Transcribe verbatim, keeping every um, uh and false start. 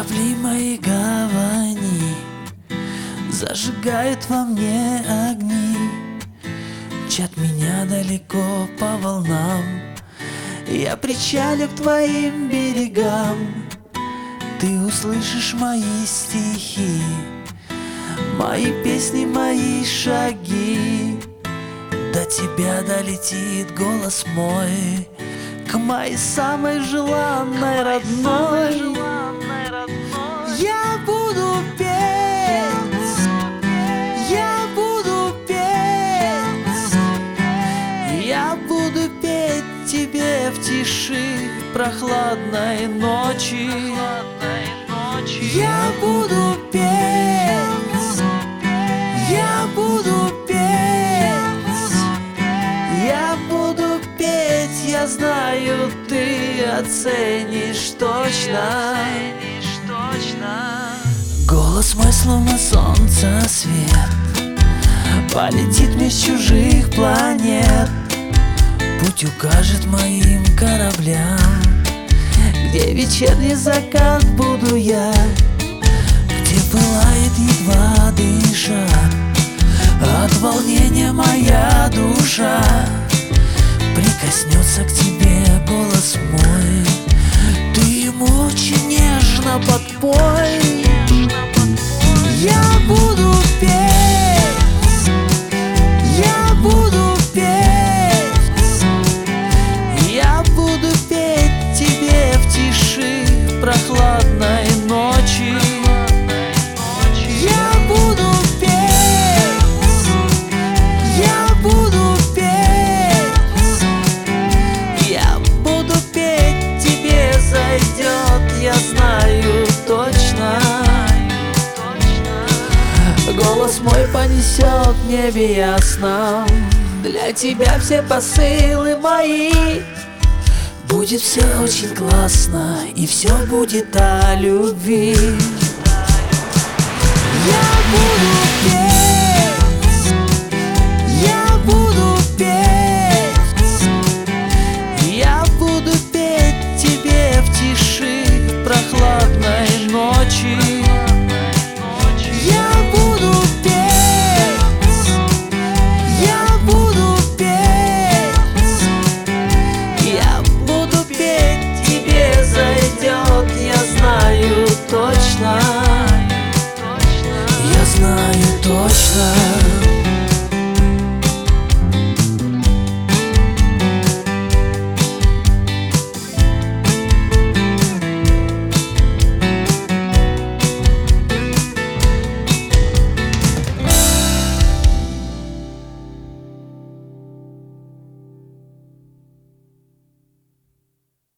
Корабли мои гавани зажигают во мне огни, мчат меня далеко по волнам. Я причалю к твоим берегам, ты услышишь мои стихи, мои песни, мои шаги. До тебя долетит голос мой, к моей самой желанной родной. Я буду петь, я буду петь, я буду петь тебе в тиши прохладной ночи. Я буду петь, я буду петь, я буду петь, я знаю, ты оценишь точно. Голос мой словно солнце свет, полетит меж чужих планет, путь укажет моим кораблям, где вечерний закат буду я, где пылает едва дыша от волнения моя душа. Прикоснется к тебе голос мой, ты ему очень нежно подпой. Я буду петь, я буду петь, я буду петь тебе в тиши прохладной ночи. Я буду петь, я буду петь, я буду петь, тебе зайдет, я знаю точно. Голос мой понесет в небе ясном для тебя все посылы мои. Будет все очень классно, и все будет о любви. Я буду